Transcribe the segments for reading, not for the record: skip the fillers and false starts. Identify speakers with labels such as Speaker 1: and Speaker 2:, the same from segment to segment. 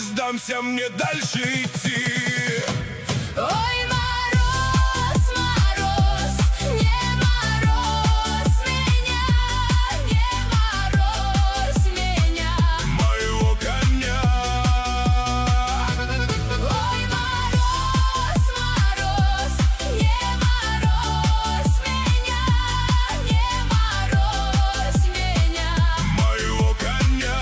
Speaker 1: сдамся, мне дальше идти.
Speaker 2: Ой, мороз, мороз, не мороз меня, не мороз меня,
Speaker 1: моего коня.
Speaker 2: Ой, мороз, мороз, не мороз меня, не мороз меня,
Speaker 1: Моего коня.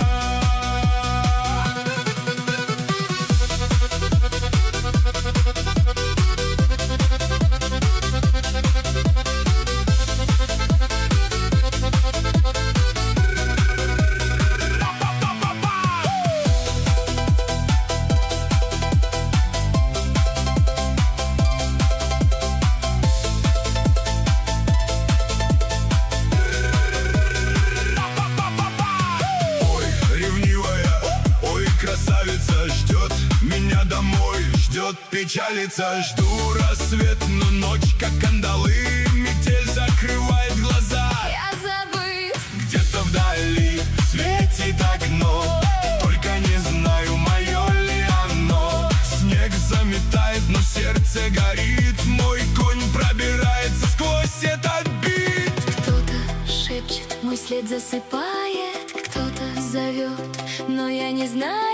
Speaker 1: Ой, ревнивая, ой, красавица, ждет меня домой, ждет, печалится. Жду рассвет, но ночь как кандалы, метель закрывает глаза.
Speaker 2: я забыт.
Speaker 1: Где-то вдали светит окно, только не знаю, мое ли оно. Снег заметает, но сердце горит, мой конь пробирается сквозь этот бит.
Speaker 2: Кто-то шепчет, мой след засыпает, кто-то зовет, но я не знаю.